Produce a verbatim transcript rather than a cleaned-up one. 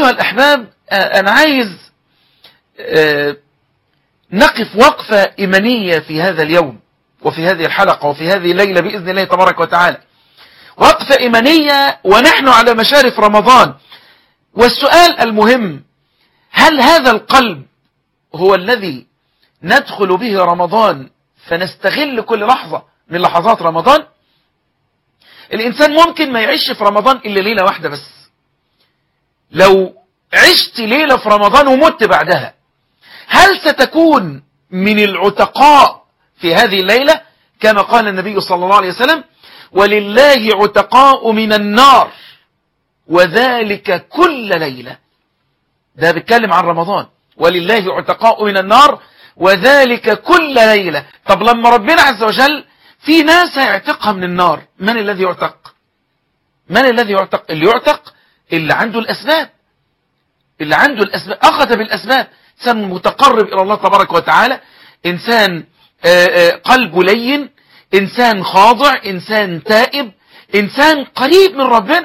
أيها الأحباب، أنا عايز نقف وقفة إيمانية في هذا اليوم وفي هذه الحلقة وفي هذه الليلة بإذن الله تبارك وتعالى، وقفة إيمانية ونحن على مشارف رمضان. والسؤال المهم: هل هذا القلب هو الذي ندخل به رمضان فنستغل كل لحظة من لحظات رمضان؟ الإنسان ممكن ما يعيش في رمضان إلا ليلة واحدة بس. لو عشت ليلة في رمضان ومت بعدها، هل ستكون من العتقاء في هذه الليلة؟ كما قال النبي صلى الله عليه وسلم: ولله عتقاء من النار وذلك كل ليلة. ده بيتكلم عن رمضان، ولله عتقاء من النار وذلك كل ليلة. طب لما ربنا عز وجل في ناس هيعتقها من النار، من الذي يعتق؟ من الذي يعتق؟ اللي يعتق اللي عنده الأسباب، اللي عنده الأسباب، أخذ بالأسباب، إنسان متقرب إلى الله تبارك وتعالى، إنسان قلبه لين، إنسان خاضع، إنسان تائب، إنسان قريب من ربنا.